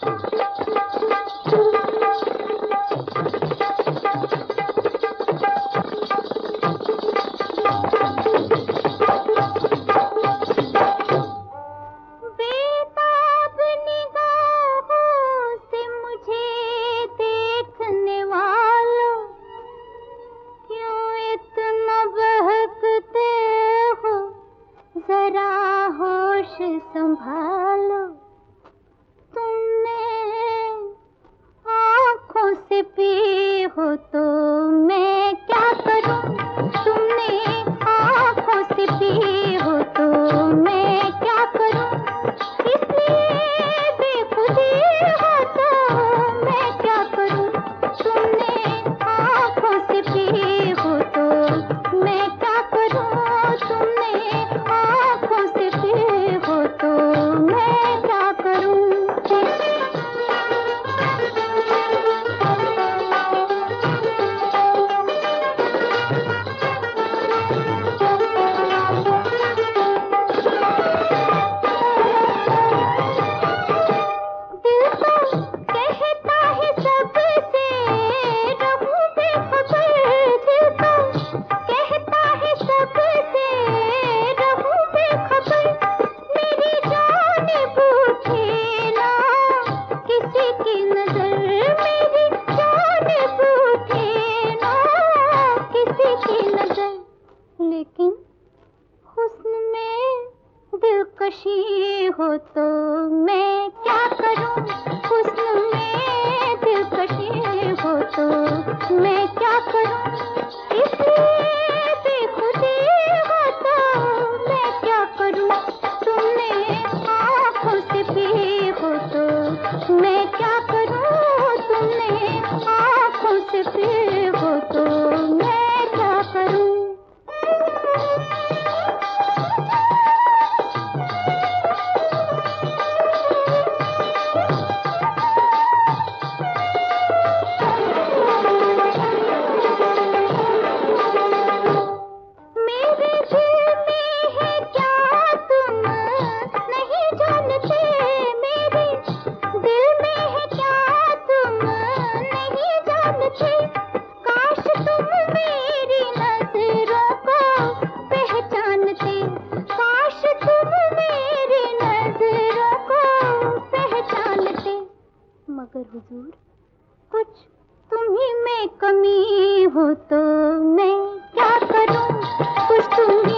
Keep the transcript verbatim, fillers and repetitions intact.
संभालो, तुमने आँखों से पी हो तो मैं क्या करूं? तुमने आँखों से पी हो तो मैं क्या करूं? इसलिए बेखुदी हो तो मैं क्या करूं? तुमने आँखों से पी हो तो मैं क्या करूं? तुमने आँखों से पी हो तो मैं क्या करूं? लेकिन हुस्न में दिलकशी हो तो मैं क्या करूं? हुस्न में दिलकशी हो तो मैं क्या करूं? इसलिए बेखुदी हो तो मैं क्या करूं? तुमने आँखों से पी हो तो मैं क्या करूं? तुमने आँखों से पी हो तो मैं क्या करूं? मगर हुजूर, कुछ तुम्ही में कमी हो तो मैं क्या करूं? कुछ तुम्ही